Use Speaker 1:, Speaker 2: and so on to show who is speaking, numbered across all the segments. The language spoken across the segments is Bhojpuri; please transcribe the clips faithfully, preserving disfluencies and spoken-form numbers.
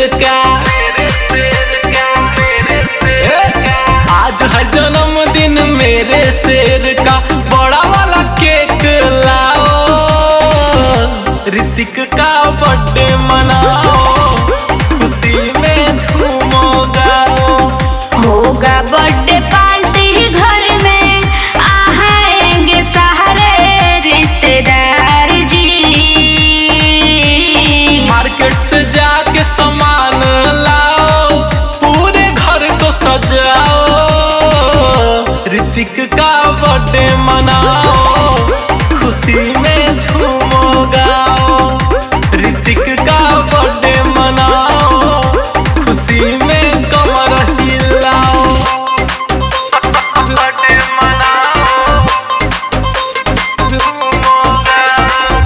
Speaker 1: का। आज है जन्मदिन मेरे शेर का, बड़ा वाला केक लाओ, ऋतिक का बर्थडे मनाओ, खुशी में झूमो गाओ।
Speaker 2: होगा बर्थडे पार्टी घर में, आएंगे सारे रिश्तेदार जी।
Speaker 1: मार्केट से जाके सामान लाओ, पूरे घर को सजाओ, ऋतिक का बर्थडे मनाओ, खुशी में झूमो गाओ। ऋतिक का बर्थडे मनाओ, खुशी में कमर हिलाओ। बर्थडे मनाओ, झूमो गाओ।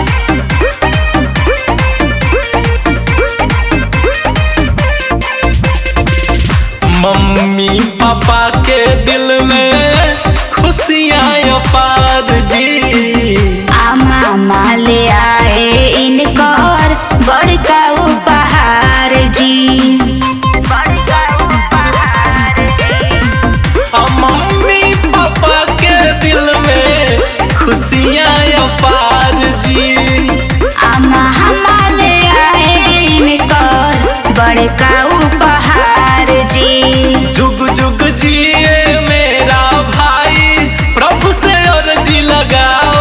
Speaker 1: मम्मी पापा के दिल में खुशियाँ अपार जी।
Speaker 2: आ मामा ले आए इनकर बड़का उपहार जी। बड़का उपहार जी।
Speaker 1: आ मम्मी पापा के दिल में खुशियाँ अपार जी।
Speaker 2: आ मामा ले आए इनकर बड़का उपहार जी।
Speaker 1: जुग जुग जिए मेरा भाई, प्रभु से अर्जी लगाओ,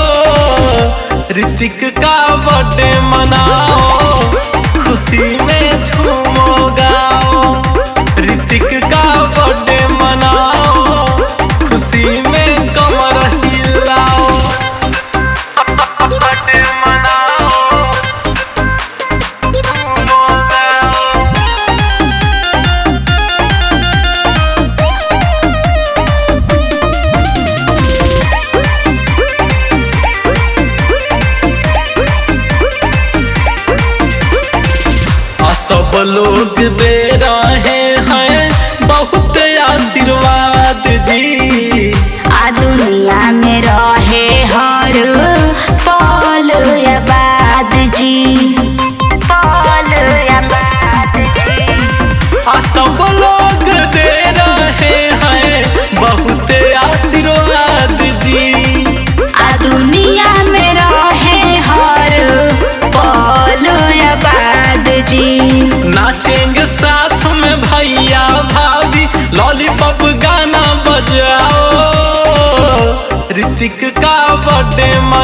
Speaker 1: ऋतिक का बर्थडे मनाओ, खुशी में झूमो गाओ। ऋतिक का बर्थडे मनाओ, खुशी में कमर हिलाओ। बर्थडे मनाओ, झूमो गाओ। सब लोग दे रहे हैं बहुत आशीर्वाद जी।
Speaker 2: आ दुनिया में रहे हर पल आबाद जी। पल आबाद जी।
Speaker 1: आ सब लोग दे रहे हैं बहुत आशीर्वाद जी।
Speaker 2: आ दुनिया में रहे हर पल आबाद जी।
Speaker 1: नाचेंगे साथ में भैया भाभी, लॉलीपॉप गाना बजाओ, ऋतिक का बर्थडे